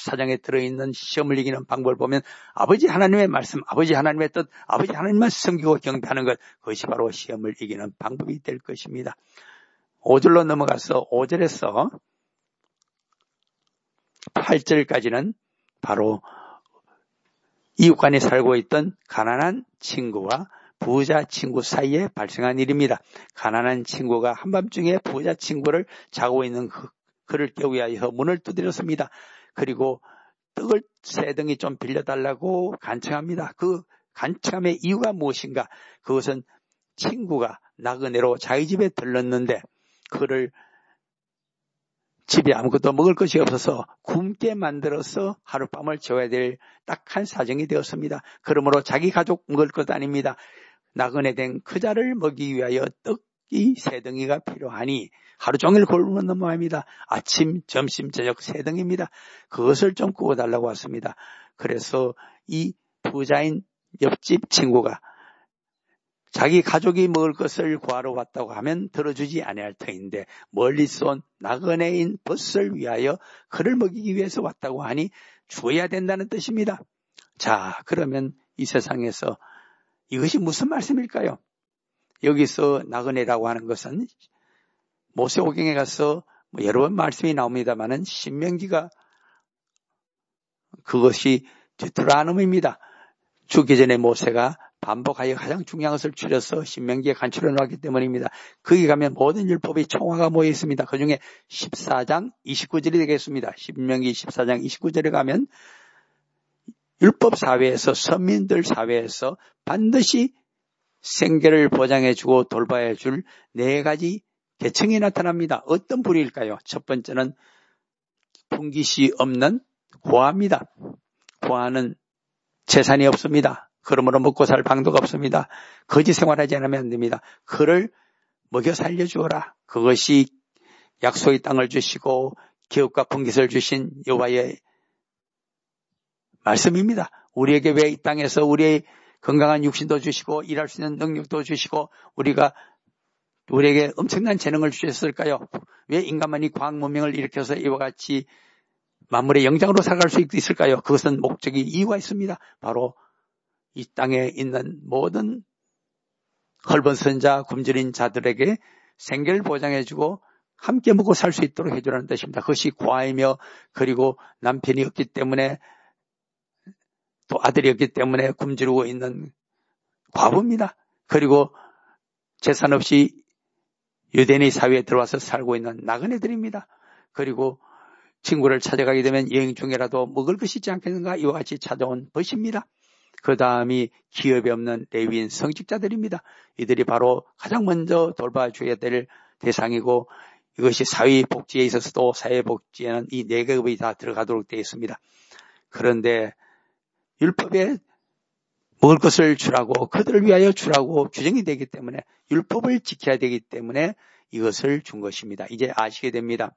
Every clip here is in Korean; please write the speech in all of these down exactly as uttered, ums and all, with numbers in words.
십사 장에 들어있는 시험을 이기는 방법을 보면 아버지 하나님의 말씀, 아버지 하나님의 뜻, 아버지 하나님만 섬기고 경배하는 것, 그것이 바로 시험을 이기는 방법이 될 것입니다. 오 절로 넘어가서 오 절에서 팔 절까지는 바로 이웃간에 살고 있던 가난한 친구와 부자 친구 사이에 발생한 일입니다. 가난한 친구가 한밤중에 부자 친구를 자고 있는 그, 그를 깨우기 위하여 문을 두드렸습니다. 그리고 떡을 세 덩이 좀 빌려달라고 간청합니다. 그 간청함의 이유가 무엇인가? 그것은 친구가 나그네로 자기 집에 들렀는데 그를 집에 아무것도 먹을 것이 없어서 굶게 만들어서 하룻밤을 재워야 될 딱한 사정이 되었습니다. 그러므로 자기 가족 먹을 것 아닙니다. 나그네 된 그자를 먹이기 위하여 떡이 세 덩이가 필요하니 하루 종일 굶어 넘어갑니다. 아침, 점심, 저녁 세 덩입니다. 그것을 좀 구워달라고 왔습니다. 그래서 이 부자인 옆집 친구가 자기 가족이 먹을 것을 구하러 왔다고 하면 들어주지 아니할 터인데 멀리서 온 나그네인 벗을 위하여 그를 먹이기 위해서 왔다고 하니 주어야 된다는 뜻입니다. 자, 그러면 이 세상에서 이것이 무슨 말씀일까요? 여기서 나그네라고 하는 것은 모세오경에 가서 뭐 여러 번 말씀이 나옵니다마는 신명기가 그것이 드라눔입니다. 죽기 전에 모세가 반복하여 가장 중요한 것을 추려서 신명기에 간추려 놓았기 때문입니다. 거기 가면 모든 율법이 총화가 모여 있습니다. 그 중에 십사 장 이십구 절이 되겠습니다. 신명기 십사 장 이십구 절에 가면 율법 사회에서 선민들 사회에서 반드시 생계를 보장해주고 돌봐줄 네 가지 계층이 나타납니다. 어떤 부류일까요? 첫 번째는 분깃이 없는 고아입니다. 고아는 재산이 없습니다. 그러므로 먹고 살 방도가 없습니다. 거지 생활하지 않으면 안 됩니다. 그를 먹여 살려주어라. 그것이 약속의 땅을 주시고 기업과 분깃을 주신 여호와의 말씀입니다. 우리에게 왜 이 땅에서 우리의 건강한 육신도 주시고 일할 수 있는 능력도 주시고 우리가 우리에게 엄청난 재능을 주셨을까요? 왜 인간만이 과학 문명을 일으켜서 이와 같이 만물의 영장으로 살아갈 수 있을까요? 그것은 목적이 이유가 있습니다. 바로 이 땅에 있는 모든 헐벗은 선자, 굶주린 자들에게 생계를 보장해주고 함께 먹고 살 수 있도록 해주라는 뜻입니다. 그것이 고아이며 그리고 남편이 없기 때문에 또 아들이 없기 때문에 굶주리고 있는 과부입니다. 그리고 재산 없이 유대인의 사회에 들어와서 살고 있는 나그네들입니다. 그리고 친구를 찾아가게 되면 여행 중에라도 먹을 것이 있지 않겠는가 이와 같이 찾아온 벗입니다. 그 다음이 기업이 없는 레위인 성직자들입니다. 이들이 바로 가장 먼저 돌봐줘야 될 대상이고 이것이 사회복지에 있어서도 사회복지에는 이 네 급이 다 들어가도록 되어 있습니다. 그런데 율법에 먹을 것을 주라고 그들을 위하여 주라고 규정이 되기 때문에 율법을 지켜야 되기 때문에 이것을 준 것입니다. 이제 아시게 됩니다.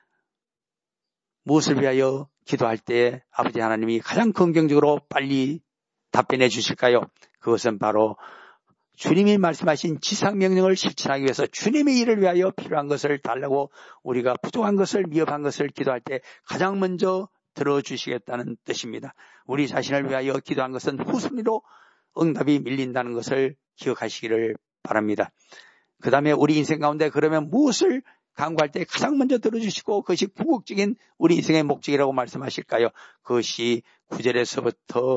무엇을 위하여 기도할 때 아버지 하나님이 가장 긍정적으로 빨리 답변해 주실까요? 그것은 바로 주님이 말씀하신 지상명령을 실천하기 위해서 주님의 일을 위하여 필요한 것을 달라고 우리가 부족한 것을 미흡한 것을 기도할 때 가장 먼저 들어주시겠다는 뜻입니다. 우리 자신을 위하여 기도한 것은 후순위로 응답이 밀린다는 것을 기억하시기를 바랍니다. 그 다음에 우리 인생 가운데 그러면 무엇을 간구할 때 가장 먼저 들어주시고 그것이 궁극적인 우리 인생의 목적이라고 말씀하실까요? 그것이 구 절에서부터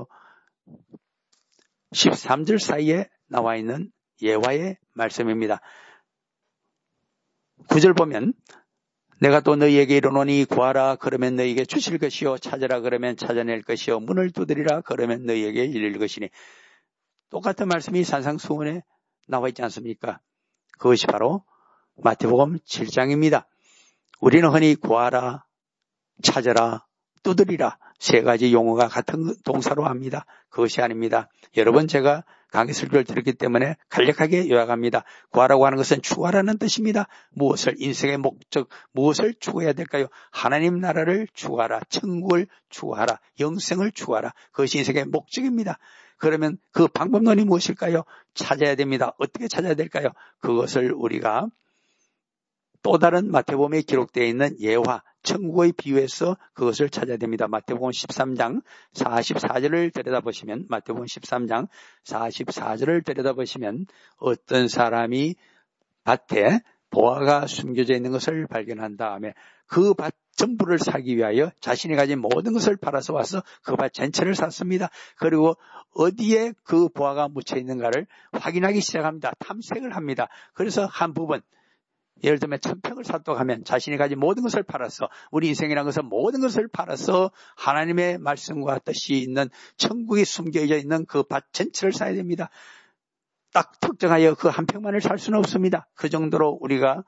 십삼 절 사이에 나와 있는 예화의 말씀입니다. 구 절 보면 내가 또 너희에게 이르노니 구하라 그러면 너희에게 주실 것이요 찾으라 그러면 찾아낼 것이요 문을 두드리라 그러면 너희에게 열릴 것이니 똑같은 말씀이 산상수훈에 나와 있지 않습니까? 그것이 바로 마태복음 칠 장입니다. 우리는 흔히 구하라, 찾아라, 두드리라 세 가지 용어가 같은 동사로 합니다. 그것이 아닙니다. 여러분 제가 강의 설교를 들었기 때문에 간략하게 요약합니다. 구하라고 하는 것은 추구하라는 뜻입니다. 무엇을 인생의 목적, 무엇을 추구해야 될까요? 하나님 나라를 추구하라, 천국을 추구하라, 영생을 추구하라. 그것이 인생의 목적입니다. 그러면 그 방법론이 무엇일까요? 찾아야 됩니다. 어떻게 찾아야 될까요? 그것을 우리가 또 다른 마태복음에 기록되어 있는 예화, 천국의 비유에서 그것을 찾아야 됩니다. 마태복음 십삼 장 사십사 절을 들여다보시면 마태복음 십삼 장 사십사 절을 들여다보시면 어떤 사람이 밭에 보화가 숨겨져 있는 것을 발견한 다음에 그 밭 전부를 사기 위하여 자신이 가진 모든 것을 팔아서 와서 그 밭 전체를 샀습니다. 그리고 어디에 그 보화가 묻혀 있는가를 확인하기 시작합니다. 탐색을 합니다. 그래서 한 부분, 예를 들면 천평을 샀다고 하면 자신이 가진 모든 것을 팔아서, 우리 인생이라는 것은 모든 것을 팔아서 하나님의 말씀과 뜻이 있는 천국이 숨겨져 있는 그 밭 전체를 사야 됩니다. 딱 특정하여 그 한 평만을 살 수는 없습니다. 그 정도로 우리가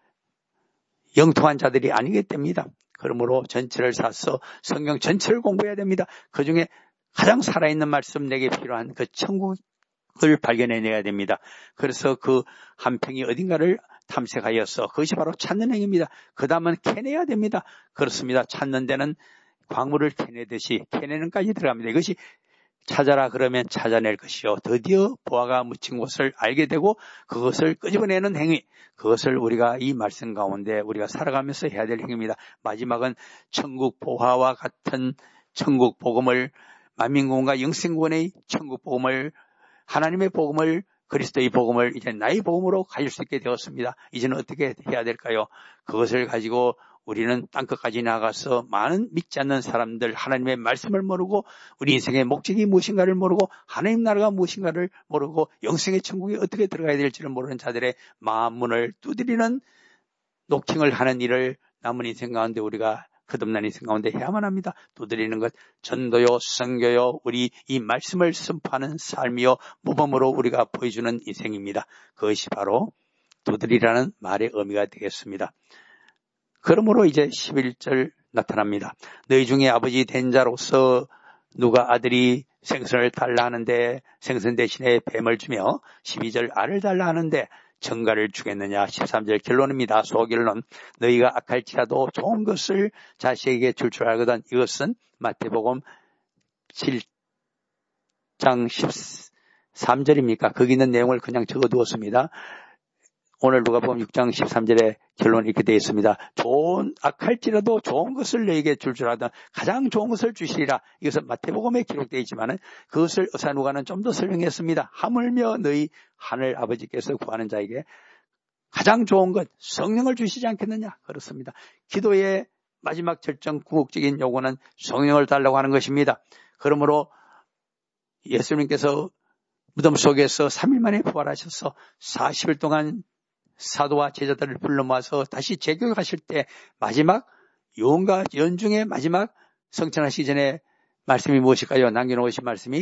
영통한 자들이 아니기 때문입니다. 그러므로 전체를 사서 성경 전체를 공부해야 됩니다. 그 중에 가장 살아있는 말씀, 내게 필요한 그 천국을 발견해내야 됩니다. 그래서 그 한 평이 어딘가를 탐색하여서 그것이 바로 찾는 행위입니다. 그 다음은 캐내야 됩니다. 그렇습니다. 찾는 데는 광물을 캐내듯이 캐내는까지 들어갑니다. 이것이 찾아라 그러면 찾아낼 것이요, 드디어 보화가 묻힌 곳을 알게 되고 그것을 끄집어내는 행위, 그것을 우리가 이 말씀 가운데 우리가 살아가면서 해야 될 행위입니다. 마지막은 천국 보화와 같은 천국 복음을, 만민구원과 영생구원의 천국 복음을, 하나님의 복음을, 그리스도의 복음을 이제 나의 복음으로 가질 수 있게 되었습니다. 이제는 어떻게 해야 될까요? 그것을 가지고 우리는 땅끝까지 나가서 많은 믿지 않는 사람들, 하나님의 말씀을 모르고 우리 인생의 목적이 무엇인가를 모르고 하나님 나라가 무엇인가를 모르고 영생의 천국에 어떻게 들어가야 될지를 모르는 자들의 마음 문을 두드리는 노킹을 하는 일을 남은 인생 가운데 우리가 거듭난 인생 가운데 해야만 합니다. 두드리는 것, 전도요, 선교요, 우리 이 말씀을 선포하는 삶이요, 모범으로 우리가 보여주는 인생입니다. 그것이 바로 두드리라는 말의 의미가 되겠습니다. 그러므로 이제 십일 절 나타납니다. 너희 중에 아버지 된 자로서 누가 아들이 생선을 달라 하는데 생선 대신에 뱀을 주며 십이 절 알을 달라 하는데 정가를 주겠느냐. 십삼 절 결론입니다. 소결론. 너희가 악할지라도 좋은 것을 자식에게 줄 줄 알거든. 이것은 마태복음 칠 장 십삼 절입니까? 거기 있는 내용을 그냥 적어두었습니다. 오늘 누가복음 육 장 십삼 절에 결론이 이렇게 되어 있습니다. 좋은, 악할지라도 좋은 것을 너희에게 줄 줄 알거든. 가장 좋은 것을 주시리라. 이것은 마태복음에 기록되어 있지만 그것을 의사 누가는 좀 더 설명했습니다. 하물며 너희 하늘 아버지께서 구하는 자에게 가장 좋은 것, 성령을 주시지 않겠느냐. 그렇습니다. 기도의 마지막 절정 궁극적인 요구는 성령을 달라고 하는 것입니다. 그러므로 예수님께서 무덤 속에서 삼 일 만에 부활하셔서 사십 일 동안 사도와 제자들을 불러 모아서 다시 재교육하실 때 마지막 요한과 연중의 마지막 성천하시기 전에 말씀이 무엇일까요? 남겨놓으신 말씀이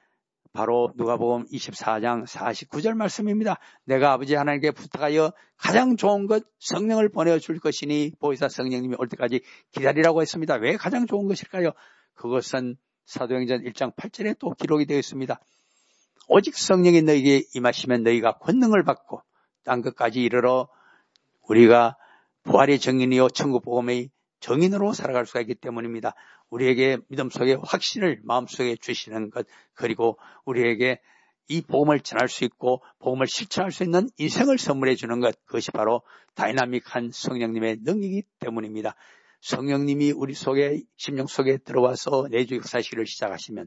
바로 누가복음 이십사 장 사십구 절 말씀입니다. 내가 아버지 하나님께 부탁하여 가장 좋은 것 성령을 보내줄 것이니 보혜사 성령님이 올 때까지 기다리라고 했습니다. 왜 가장 좋은 것일까요? 그것은 사도행전 일 장 팔 절에 또 기록이 되어 있습니다. 오직 성령이 너희에게 임하시면 너희가 권능을 받고 땅끝까지 이르러 우리가 부활의 정인이요 천국 복음의 정인으로 살아갈 수가 있기 때문입니다. 우리에게 믿음 속에 확신을 마음속에 주시는 것, 그리고 우리에게 이 복음을 전할 수 있고 복음을 실천할 수 있는 인생을 선물해 주는 것, 그것이 바로 다이나믹한 성령님의 능력이기 때문입니다. 성령님이 우리 속에, 심령 속에 들어와서 내주 역사시기를 시작하시면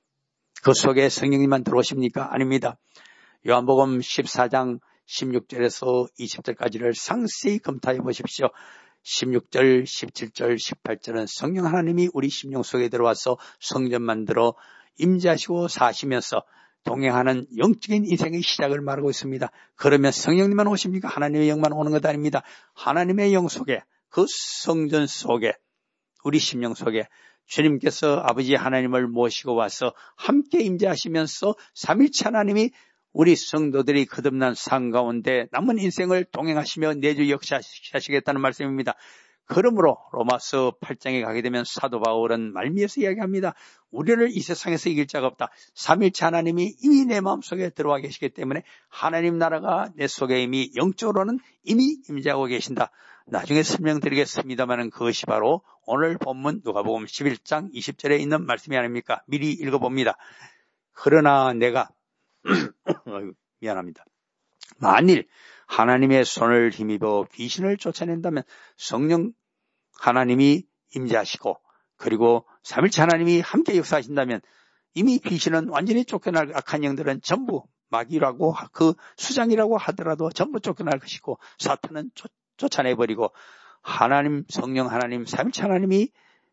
그 속에 성령님만 들어오십니까? 아닙니다. 요한복음 십사 장 십육 절에서 이십 절까지를 상세히 검토해 보십시오. 십육 절, 십칠 절, 십팔 절은 성령 하나님이 우리 심령 속에 들어와서 성전 만들어 임재하시고 사시면서 동행하는 영적인 인생의 시작을 말하고 있습니다. 그러면 성령님만 오십니까? 하나님의 영만 오는 것 아닙니다. 하나님의 영 속에, 그 성전 속에, 우리 심령 속에 주님께서 아버지 하나님을 모시고 와서 함께 임재하시면서 삼일체 하나님이 우리 성도들이 거듭난 삶 가운데 남은 인생을 동행하시며 내주 역사하시겠다는 말씀입니다. 그러므로 로마서 팔 장에 가게 되면 사도 바울은 말미에서 이야기합니다. 우리를 이 세상에서 이길 자가 없다. 삼일체 하나님이 이미 내 마음속에 들어와 계시기 때문에 하나님 나라가 내 속에 이미 영적으로는 이미 임재하고 계신다. 나중에 설명드리겠습니다만 그것이 바로 오늘 본문 누가복음 십일 장 이십 절에 있는 말씀이 아닙니까? 미리 읽어봅니다. 그러나 내가 미안합니다. 만일 하나님의 손을 힘입어 귀신을 쫓아낸다면 성령 하나님이 임재하시고 그리고 삼일체 하나님이 함께 역사하신다면 이미 귀신은 완전히 쫓겨날, 악한 영들은 전부 마귀라고 그 수장이라고 하더라도 전부 쫓겨날 것이고 사탄은 쫓, 쫓아내버리고 하나님, 성령 하나님, 삼일체 하나님이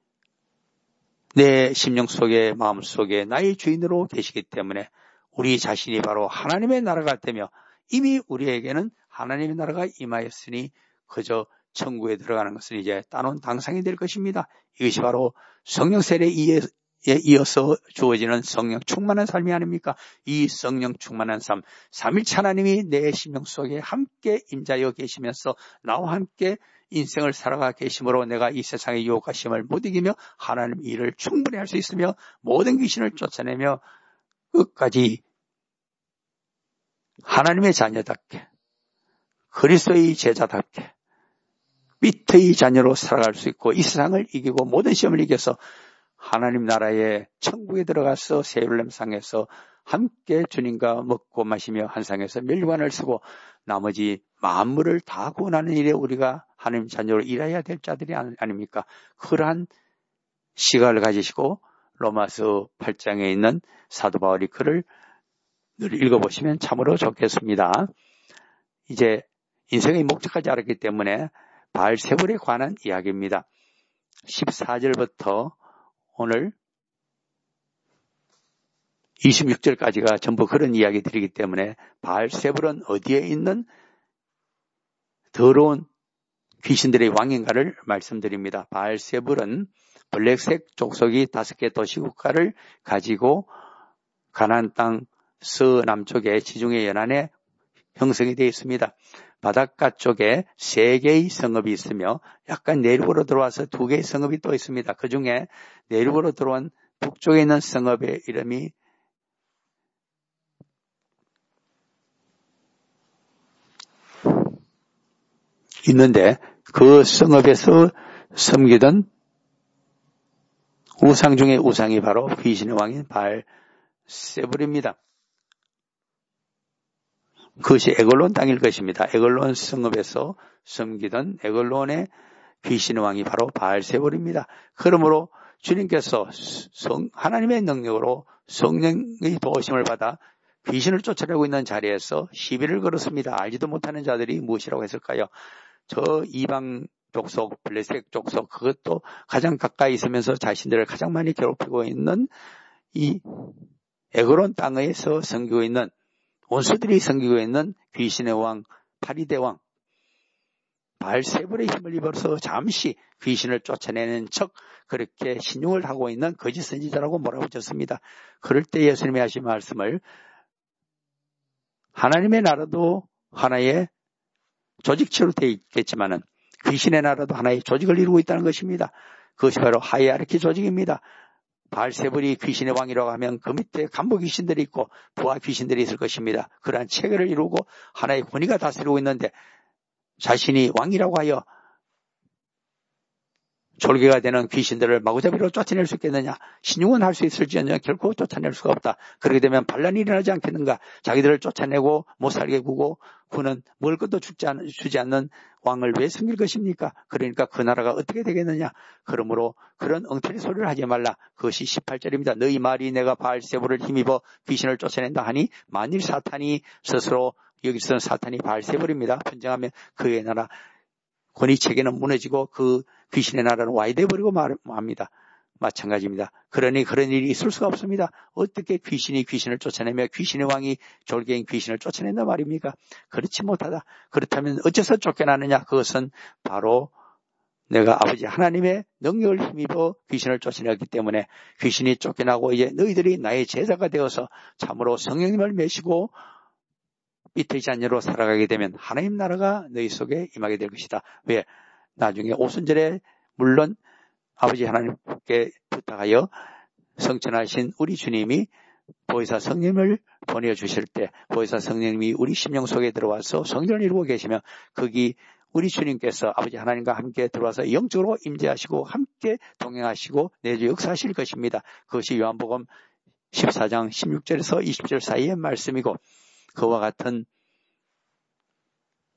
내 심령 속에, 마음 속에 나의 주인으로 계시기 때문에 우리 자신이 바로 하나님의 나라가 되며 이미 우리에게는 하나님의 나라가 임하였으니 그저 천국에 들어가는 것은 이제 따놓은 당상이 될 것입니다. 이것이 바로 성령 세례에 이어서 주어지는 성령 충만한 삶이 아닙니까? 이 성령 충만한 삶, 삼일체 하나님이 내 심령 속에 함께 임자여 계시면서 나와 함께 인생을 살아가 계심으로 내가 이 세상의 유혹하심을 못 이기며 하나님 일을 충분히 할 수 있으며 모든 귀신을 쫓아내며 끝까지 하나님의 자녀답게 그리스도의 제자답게 빛의 자녀로 살아갈 수 있고 이 세상을 이기고 모든 시험을 이겨서 하나님 나라의 천국에 들어가서 새 예루살렘 상에서 함께 주님과 먹고 마시며 한 상에서 멸관을 쓰고 나머지 만물을 다 구원하는 일에 우리가 하나님 자녀로 일해야 될 자들이 아닙니까? 그러한 시각을 가지시고 로마서 팔 장에 있는 사도 바울이 글을 늘 읽어보시면 참으로 좋겠습니다. 이제 인생의 목적까지 알았기 때문에 바알세불에 관한 이야기입니다. 십사 절부터 오늘 이십육 절까지가 전부 그런 이야기들이기 때문에 바알세불은 어디에 있는 더러운 귀신들의 왕인가를 말씀드립니다. 바알세불은 블랙색 족속이 다섯 개 도시국가를 가지고 가나안 땅 서남쪽에 지중해 연안에 형성이 되어 있습니다. 바닷가 쪽에 세 개의 성읍이 있으며 약간 내륙으로 들어와서 두 개의 성읍이 또 있습니다. 그 중에 내륙으로 들어온 북쪽에 있는 성읍의 이름이 있는데 그 성읍에서 섬기던 우상 중의 우상이 바로 귀신의 왕인 바알세불입니다. 그것이 에글론 땅일 것입니다. 에글론 성읍에서 섬기던 에글론의 귀신의 왕이 바로 바알세불입니다. 그러므로 주님께서 성, 하나님의 능력으로 성령의 도우심을 받아 귀신을 쫓아내고 있는 자리에서 시비를 걸었습니다. 알지도 못하는 자들이 무엇이라고 했을까요? 저 이방 족속, 블레셋 족속, 그것도 가장 가까이 있으면서 자신들을 가장 많이 괴롭히고 있는 이 에글론 땅에서 섬기고 있는 원수들이 섬기고 있는 귀신의 왕, 파리대 왕, 바알세불의 힘을 입어서 잠시 귀신을 쫓아내는 척 그렇게 신용을 하고 있는 거짓 선지자라고 몰아붙였습니다. 그럴 때 예수님이 하신 말씀을 하나님의 나라도 하나의 조직체로 되어 있겠지만은 귀신의 나라도 하나의 조직을 이루고 있다는 것입니다. 그것이 바로 하이아르키 조직입니다. 바알세불이 귀신의 왕이라고 하면 그 밑에 간부 귀신들이 있고 부하 귀신들이 있을 것입니다. 그러한 체계를 이루고 하나의 권위가 다스리고 있는데 자신이 왕이라고 하여 졸개가 되는 귀신들을 마구잡이로 쫓아낼 수 있겠느냐? 신용은 할 수 있을지언정 결코 쫓아낼 수가 없다. 그렇게 되면 반란이 일어나지 않겠는가? 자기들을 쫓아내고 못 살게 구고 그는 먹을 것도 주지, 않, 주지 않는 왕을 왜 섬길 것입니까? 그러니까 그 나라가 어떻게 되겠느냐? 그러므로 그런 엉터리 소리를 하지 말라. 그것이 십팔 절입니다. 너희 말이 내가 바알세불을 힘입어 귀신을 쫓아낸다 하니 만일 사탄이 스스로 여기서는 사탄이 바알세불입니다. 분쟁하면 그의 나라 권위 체계는 무너지고 그 귀신의 나라는 와이돼버리고 말합니다. 마찬가지입니다. 그러니 그런 일이 있을 수가 없습니다. 어떻게 귀신이 귀신을 쫓아내며 귀신의 왕이 졸개인 귀신을 쫓아낸다 말입니까? 그렇지 못하다. 그렇다면 어째서 쫓겨나느냐? 그것은 바로 내가 아버지 하나님의 능력을 힘입어 귀신을 쫓아내었기 때문에 귀신이 쫓겨나고 이제 너희들이 나의 제자가 되어서 참으로 성령님을 메시고 빛의 자녀로 살아가게 되면 하나님 나라가 너희 속에 임하게 될 것이다. 왜? 나중에 오순절에 물론 아버지 하나님께 부탁하여 성천하신 우리 주님이 보혜사 성령을 보내주실 때 보혜사 성령님이 우리 심령 속에 들어와서 성전을 이루고 계시면 거기 우리 주님께서 아버지 하나님과 함께 들어와서 영적으로 임재하시고 함께 동행하시고 내주 역사하실 것입니다. 그것이 요한복음 십사 장 십육 절에서 이십 절 사이의 말씀이고 그와 같은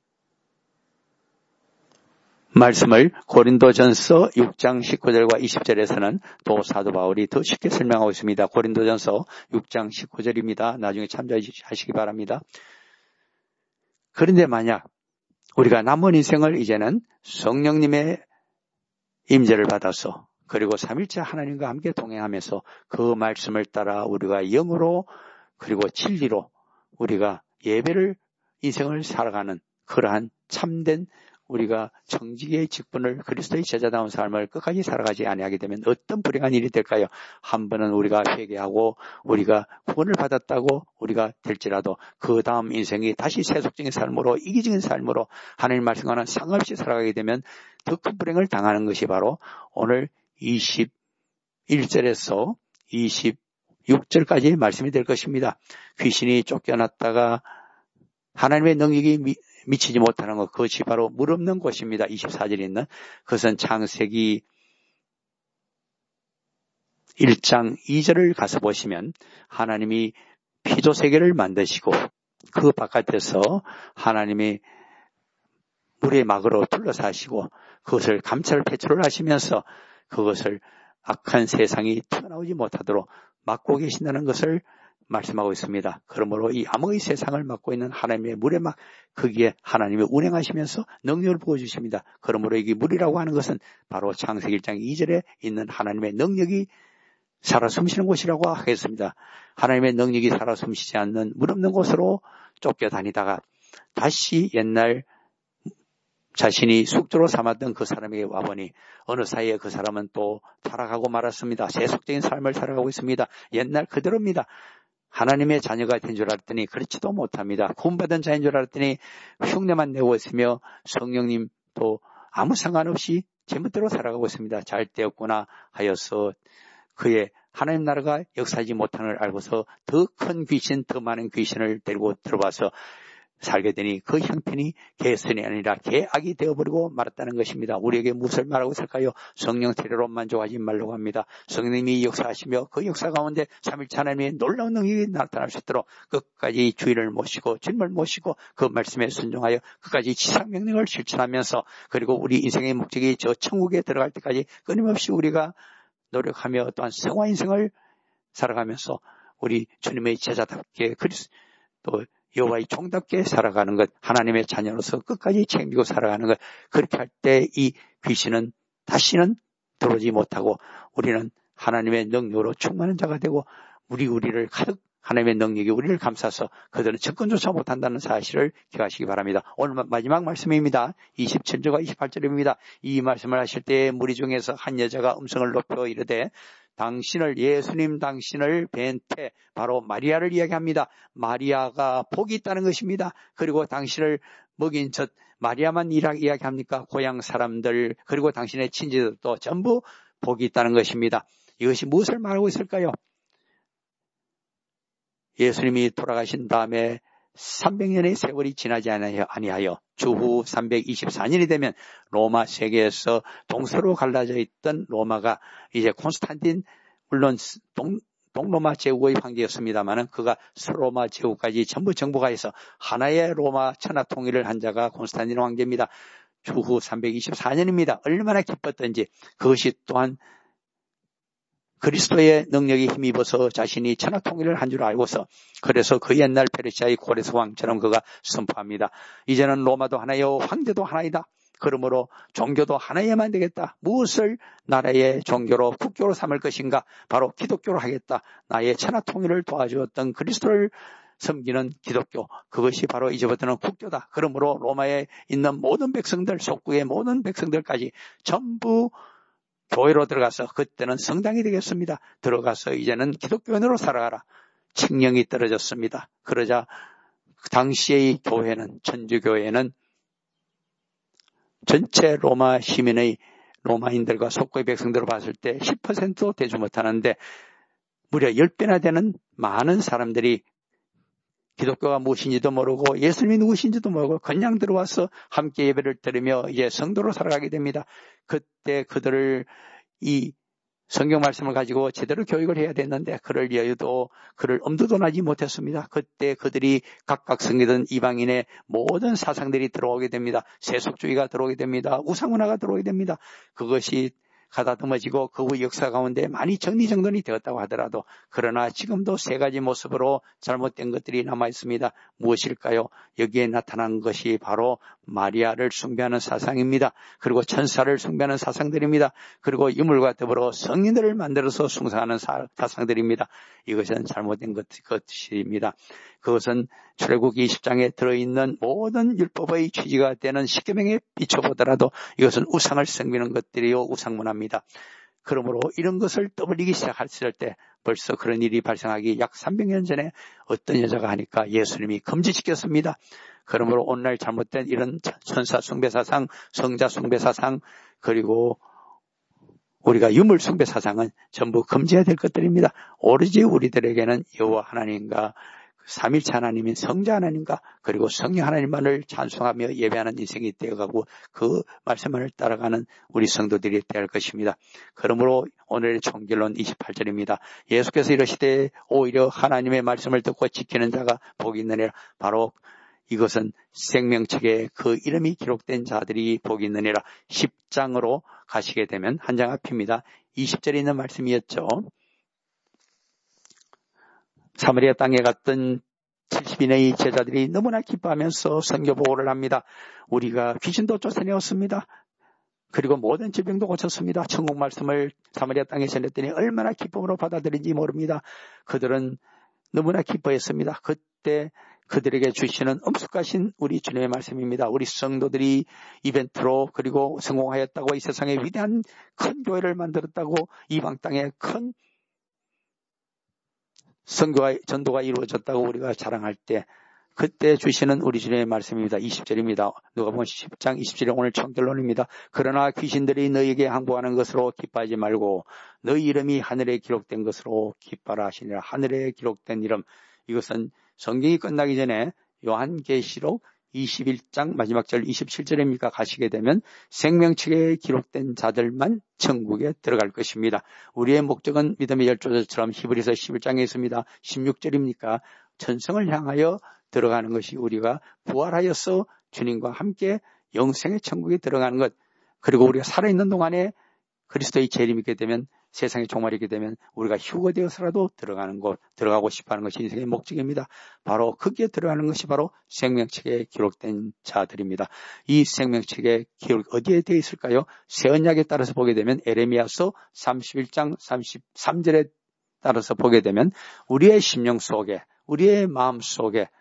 말씀을 고린도전서 육 장 십구 절과 이십 절에서는 또 사도 바울이 더 쉽게 설명하고 있습니다. 고린도전서 육 장 십구 절입니다. 나중에 참조하시기 바랍니다. 그런데 만약 우리가 남은 인생을 이제는 성령님의 임재를 받아서 그리고 삼일째 하나님과 함께 동행하면서 그 말씀을 따라 우리가 영으로 그리고 진리로 우리가 예배를 인생을 살아가는 그러한 참된 우리가 정직의 직분을 그리스도의 제자다운 삶을 끝까지 살아가지 아니하게 되면 어떤 불행한 일이 될까요? 한 번은 우리가 회개하고 우리가 구원을 받았다고 우리가 될지라도 그 다음 인생이 다시 세속적인 삶으로 이기적인 삶으로 하나님 말씀과는 상관없이 살아가게 되면 더 큰 불행을 당하는 것이 바로 오늘 이십일 절에서 이십육 절까지의 말씀이 될 것입니다. 귀신이 쫓겨났다가 하나님의 능력이 미, 미치지 못하는 것, 그것이 바로 물 없는 곳입니다. 이십사 절에 있는 그것은 창세기 일 장 이 절을 가서 보시면 하나님이 피조 세계를 만드시고 그 바깥에서 하나님이 물의 막으로 둘러싸시고 그것을 감찰 배출을 하시면서 그것을 악한 세상이 튀어나오지 못하도록 막고 계신다는 것을 말씀하고 있습니다. 그러므로 이 암흑의 세상을 막고 있는 하나님의 물의 막 거기에 하나님이 운행하시면서 능력을 부어주십니다. 그러므로 이게 물이라고 하는 것은 바로 창세기 일 장 이 절에 있는 하나님의 능력이 살아 숨쉬는 곳이라고 하겠습니다. 하나님의 능력이 살아 숨쉬지 않는 물 없는 곳으로 쫓겨다니다가 다시 옛날 자신이 숙주로 삼았던 그 사람에게 와보니 어느 사이에 그 사람은 또 타락하고 말았습니다. 세속적인 삶을 살아가고 있습니다. 옛날 그대로입니다. 하나님의 자녀가 된 줄 알았더니 그렇지도 못합니다. 구원받은 자인 줄 알았더니 흉내만 내고 있으며 성령님도 아무 상관없이 제멋대로 살아가고 있습니다. 잘 되었구나 하여서 그의 하나님 나라가 역사하지 못하는 걸 알고서 더 큰 귀신, 더 많은 귀신을 데리고 들어와서 살게 되니 그 형편이 개선이 아니라 개악이 되어버리고 말았다는 것입니다. 우리에게 무엇을 말하고 있을까요? 성령 세례로 만족하지 말라고 합니다. 성령님이 역사하시며 그 역사 가운데 삼일째 하나님의 놀라운 능력이 나타날 수 있도록 끝까지 주인을 모시고 주님을 모시고 그 말씀에 순종하여 끝까지 지상명령을 실천하면서 그리고 우리 인생의 목적이 저 천국에 들어갈 때까지 끊임없이 우리가 노력하며 또한 성화 인생을 살아가면서 우리 주님의 제자답게 그리스도 또 여호와의 종답게 살아가는 것, 하나님의 자녀로서 끝까지 챙기고 살아가는 것, 그렇게 할 때 이 귀신은 다시는 들어오지 못하고 우리는 하나님의 능력으로 충만한 자가 되고 우리 우리를 가득 하나님의 능력이 우리를 감싸서 그들은 접근조차 못한다는 사실을 기억하시기 바랍니다. 오늘 마지막 말씀입니다. 이십칠 절과 이십팔 절입니다. 이 말씀을 하실 때 무리 중에서 한 여자가 음성을 높여 이르되 당신을 예수님 당신을 뵌 태 바로 마리아를 이야기합니다. 마리아가 복이 있다는 것입니다. 그리고 당신을 먹인 젖 마리아만 이야기합니까? 고향 사람들 그리고 당신의 친지들도 전부 복이 있다는 것입니다. 이것이 무엇을 말하고 있을까요? 예수님이 돌아가신 다음에 삼백 년의 세월이 지나지 아니하여 주후 삼백이십사 년이 되면 로마 세계에서 동서로 갈라져 있던 로마가 이제 콘스탄틴 물론 동, 동로마 제국의 황제였습니다마는 그가 서로마 제국까지 전부 정복하 해서 하나의 로마 천하 통일을 한 자가 콘스탄틴 황제입니다. 주후 삼백이십사 년입니다. 얼마나 기뻤던지 그것이 또한 그리스도의 능력이 힘입어서 자신이 천하 통일을 한 줄 알고서 그래서 그 옛날 페르시아의 고레스 왕처럼 그가 선포합니다. 이제는 로마도 하나요 황제도 하나이다. 그러므로 종교도 하나여만 되겠다. 무엇을 나라의 종교로 국교로 삼을 것인가? 바로 기독교로 하겠다. 나의 천하 통일을 도와주었던 그리스도를 섬기는 기독교, 그것이 바로 이제부터는 국교다. 그러므로 로마에 있는 모든 백성들, 속국의 모든 백성들까지 전부 교회로 들어가서 그때는 성당이 되겠습니다. 들어가서 이제는 기독교인으로 살아가라. 칙령이 떨어졌습니다. 그러자 당시의 교회는 천주교회는 전체 로마 시민의 로마인들과 속국의 백성들을 봤을 때 십 퍼센트도 되지 못하는데 무려 십 배나 되는 많은 사람들이 기독교가 무엇인지도 모르고 예수님이 누구신지도 모르고 그냥 들어와서 함께 예배를 드리며 이제 성도로 살아가게 됩니다. 그때 그들을 이 성경 말씀을 가지고 제대로 교육을 해야 됐는데 그럴 여유도 그럴 엄두도 나지 못했습니다. 그때 그들이 각각 섬기던 이방인의 모든 사상들이 들어오게 됩니다. 세속주의가 들어오게 됩니다. 우상문화가 들어오게 됩니다. 그것이 가다듬어지고 그 후 역사 가운데 많이 정리정돈이 되었다고 하더라도 그러나 지금도 세 가지 모습으로 잘못된 것들이 남아있습니다. 무엇일까요? 여기에 나타난 것이 바로 마리아를 숭배하는 사상입니다. 그리고 천사를 숭배하는 사상들입니다. 그리고 유물과 더불어 성인들을 만들어서 숭상하는 사상들입니다. 이것은 잘못된 것, 것입니다. 그것은 출애굽기 이십 장에 들어있는 모든 율법의 취지가 되는 십계명에 비춰보더라도 이것은 우상을 섬기는 것들이요 우상문화입니다. 그러므로 이런 것을 떠벌리기 시작했을 때 벌써 그런 일이 발생하기 약 삼백 년 전에 어떤 여자가 하니까 예수님이 금지시켰습니다. 그러므로 오늘날 잘못된 이런 천사 숭배 사상, 성자 숭배 사상, 그리고 우리가 유물 숭배 사상은 전부 금지해야 될 것들입니다. 오로지 우리들에게는 여호와 하나님과 삼일체 하나님인 성자 하나님과 그리고 성령 하나님만을 찬송하며 예배하는 인생이 되어가고 그 말씀만을 따라가는 우리 성도들이 되어야 할 것입니다. 그러므로 오늘의 총결론 이십팔 절입니다. 예수께서 이르시되 오히려 하나님의 말씀을 듣고 지키는 자가 복이 있느니라. 바로 이것은 생명책에 그 이름이 기록된 자들이 복이 있느니라. 십 장으로 가시게 되면 한 장 앞입니다. 이십 절에 있는 말씀이었죠. 사마리아 땅에 갔던 칠십 인의 제자들이 너무나 기뻐하면서 선교보고를 합니다. 우리가 귀신도 쫓아내었습니다. 그리고 모든 질병도 고쳤습니다. 천국 말씀을 사마리아 땅에 전했더니 얼마나 기쁨으로 받아들인지 모릅니다. 그들은 너무나 기뻐했습니다. 그때 그들에게 주시는 엄숙하신 우리 주님의 말씀입니다. 우리 성도들이 이벤트로 그리고 성공하였다고 이 세상에 위대한 큰 교회를 만들었다고 이방 땅에 큰 선교와 전도가 이루어졌다고 우리가 자랑할 때 그때 주시는 우리 주님의 말씀입니다. 이십 절입니다. 누가복음 십 장 이십 절이 오늘 총결론입니다. 그러나 귀신들이 너희에게 항복하는 것으로 기뻐하지 말고 너희 이름이 하늘에 기록된 것으로 기뻐라 하시니라. 하늘에 기록된 이름, 이것은 성경이 끝나기 전에 요한계시록 이십일 장 마지막 절 이십칠 절입니까? 가시게 되면 생명책에 기록된 자들만 천국에 들어갈 것입니다. 우리의 목적은 믿음의 열조자처럼 히브리서 십일 장에 있습니다. 십육 절입니까? 천성을 향하여 들어가는 것이 우리가 부활하여서 주님과 함께 영생의 천국에 들어가는 것, 그리고 우리가 살아있는 동안에 그리스도의 재림 있게 되면 세상의 종말이 있게 되면 우리가 휴거되어서라도 들어가는 곳, 들어가고 싶어하는 것이 인생의 목적입니다. 바로 거기에 들어가는 것이 바로 생명책에 기록된 자들입니다. 이 생명책에 기록 어디에 되어 있을까요? 새 언약에 따라서 보게 되면 에레미야서 삼십일 장 삼십삼 절에 따라서 보게 되면 우리의 심령 속에, 우리의 마음 속에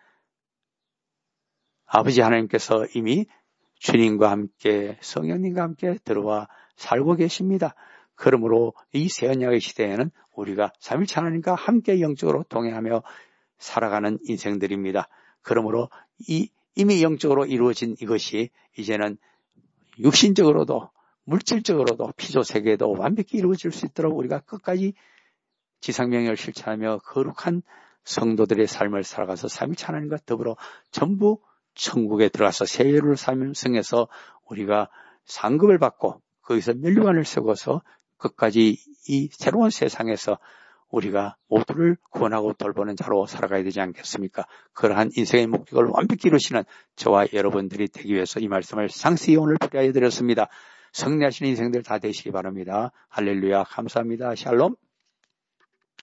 아버지 하나님께서 이미 주님과 함께 성령님과 함께 들어와 살고 계십니다. 그러므로 이 새 언약의 시대에는 우리가 삼일체 하나님과 함께 영적으로 동행하며 살아가는 인생들입니다. 그러므로 이 이미 영적으로 이루어진 이것이 이제는 육신적으로도 물질적으로도 피조세계에도 완벽히 이루어질 수 있도록 우리가 끝까지 지상명령을 실천하며 거룩한 성도들의 삶을 살아가서 삼일체 하나님과 더불어 전부 천국에 들어가서 세율을 삼성해서 우리가 상급을 받고 거기서 면류관을 세워서 끝까지 이 새로운 세상에서 우리가 모두를 구원하고 돌보는 자로 살아가야 되지 않겠습니까? 그러한 인생의 목적을 완벽히 이루시는 저와 여러분들이 되기 위해서 이 말씀을 상세히 오늘 풀이하여 드렸습니다. 승리하시는 인생들 다 되시기 바랍니다. 할렐루야, 감사합니다. 샬롬.